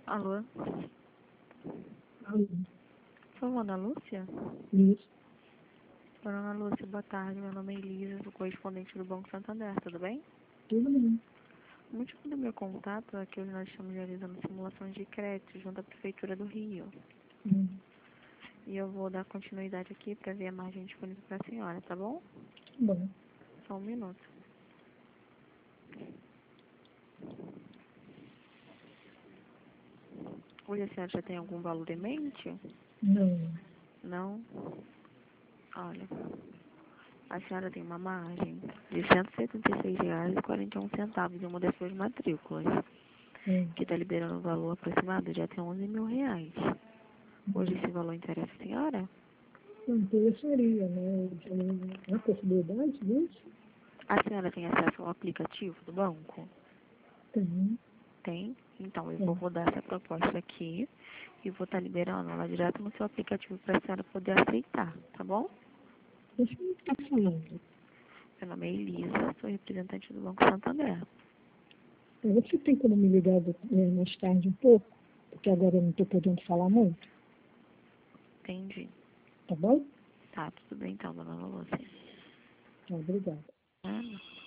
Alô? Alô? Sou a Ana Lúcia? Isso. Ana Lúcia, boa tarde. Meu nome é Elisa, sou correspondente do Banco Santander, tudo bem? Tudo bem. O motivo do meu contato é que hoje nós estamos realizando simulações de crédito junto à Prefeitura do Rio. E eu vou dar continuidade aqui para ver a margem disponível para a senhora, tá bom? Bom. Só um minuto. Hoje a senhora já tem algum valor em mente? Não. Não? Olha, a senhora tem uma margem de R$ 176,41 em uma das suas matrículas, que está liberando um valor aproximado de até R$ 11.000. Hoje esse valor interessa a senhora? Não interessaria, né? Há possibilidade disso? A senhora tem acesso ao aplicativo do banco? Tem. Tem? Então eu vou rodar essa proposta aqui e vou estar liberando ela direto no seu aplicativo para a senhora poder aceitar, tá bom? Você não está falando. Meu nome é Elisa, sou representante do Banco Santander. Você tem como me ligar mais tarde um pouco? Porque agora eu não estou podendo falar muito. Entendi. Tá bom? Tá, tudo bem então, dona Lúcia. Obrigada. Ah,